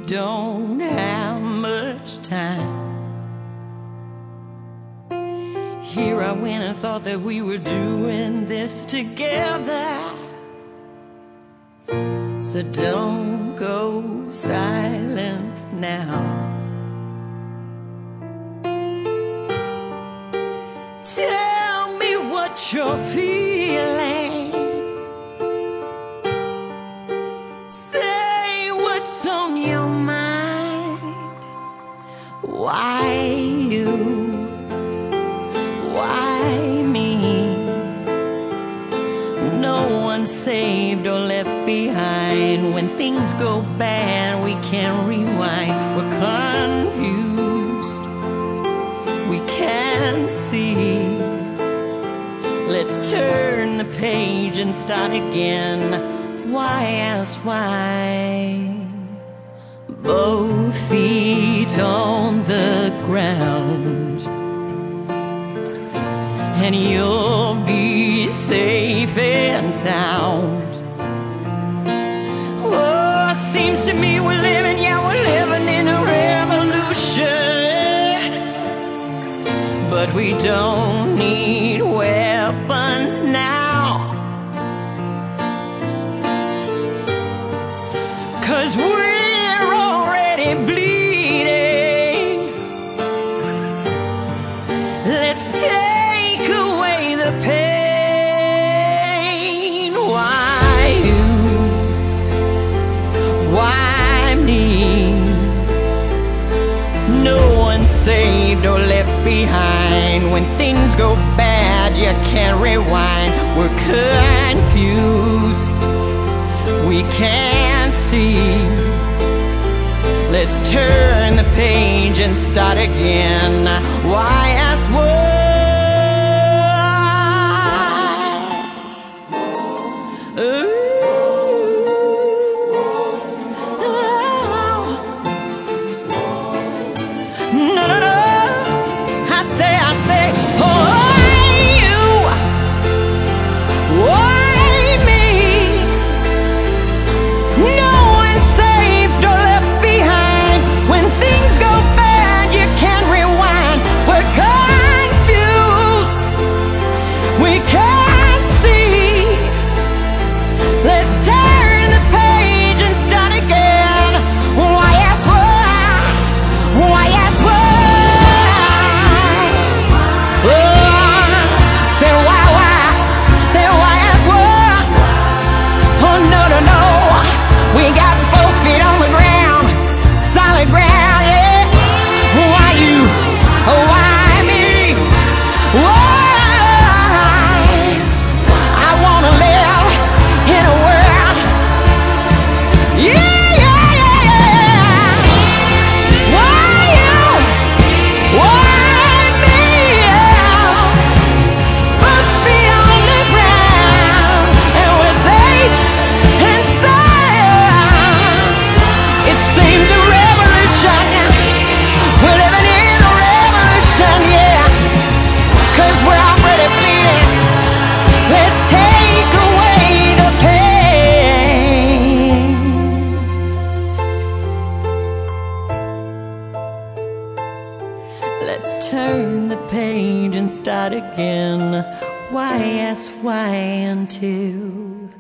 don't have much time. Here I went and thought that we were doing this together. So don't go silent now. Tell me what you're feeling. Say what's on your mind. Why you? Why me? No one's saved or left behind. When things go bad, we can't rewind. We're confused, we can't see. Let's turn the page and start again. Why ask why? Both feet on the ground, and you'll be safe and sound. Oh, seems to me we're living, yeah, we're living in a revolution. But we don't need weapons now, 'cause we're already bleeding. Let's take away the pain. Why you? Why me? No one's saved or left behind. When things go bad, you can't rewind. We're confused, we can't see. Let's turn the page and start again. Why ask why? No, no, no. I say, why you? Why me? No one's saved or left behind. When things go bad, you can't rewind. We're confused, we can't see. Let's turn the page and start again. Why ask why? Why ask why? Say why? Say why ask why? Oh no, no, no. We got both feet on the ground, solid ground, yeah. Why you? Why me? Why? I wanna live in a world, yeah, yeah, yeah, yeah. Why you? Why me? Both feet on the ground, and we're safe and sound. It seems a revolution. We're living in a revolution, yeah. 'Cause we're already bleeding. Let's take away the pain. Let's turn the page and start again. Why ask why until